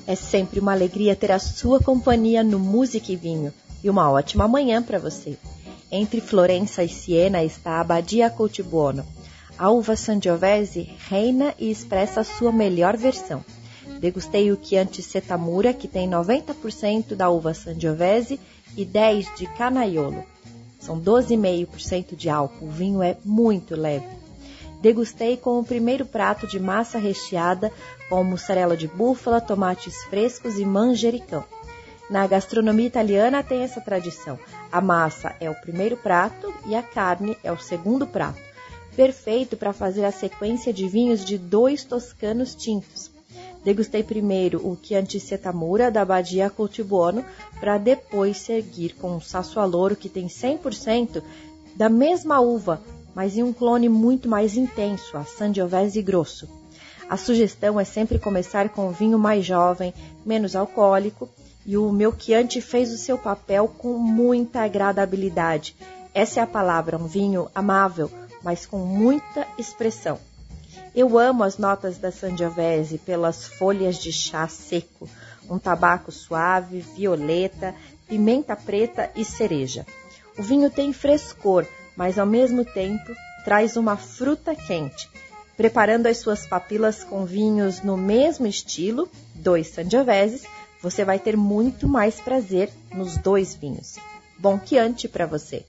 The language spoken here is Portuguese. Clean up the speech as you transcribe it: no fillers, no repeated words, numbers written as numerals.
É sempre uma alegria ter a sua companhia no Música e Vinho. E uma ótima manhã para você. Entre Florença e Siena está a Abadia Coltibuono. A uva Sangiovese reina e expressa a sua melhor versão. Degustei o Chianti Setamura, que tem 90% da uva Sangiovese e 10% de Canaiolo. São 12,5% de álcool, o vinho é muito leve. Degustei com o primeiro prato de massa recheada com mussarela de búfala, tomates frescos e manjericão. Na gastronomia italiana tem essa tradição. A massa é o primeiro prato e a carne é o segundo prato. Perfeito para fazer a sequência de vinhos de 2 toscanos tintos. Degustei primeiro o Chianti Setamura da Abadia Coltibuono para depois seguir com o Sassuoloro, que tem 100% da mesma uva, mas em um clone muito mais intenso, a Sangiovese Grosso. A sugestão é sempre começar com um vinho mais jovem, menos alcoólico, e o meu Chianti fez o seu papel com muita agradabilidade. Essa é a palavra, um vinho amável, mas com muita expressão. Eu amo as notas da Sangiovese pelas folhas de chá seco, um tabaco suave, violeta, pimenta preta e cereja. O vinho tem frescor, mas ao mesmo tempo traz uma fruta quente. Preparando as suas papilas com vinhos no mesmo estilo, 2 Sangioveses, você vai ter muito mais prazer nos 2 vinhos. Bom Chianti para você!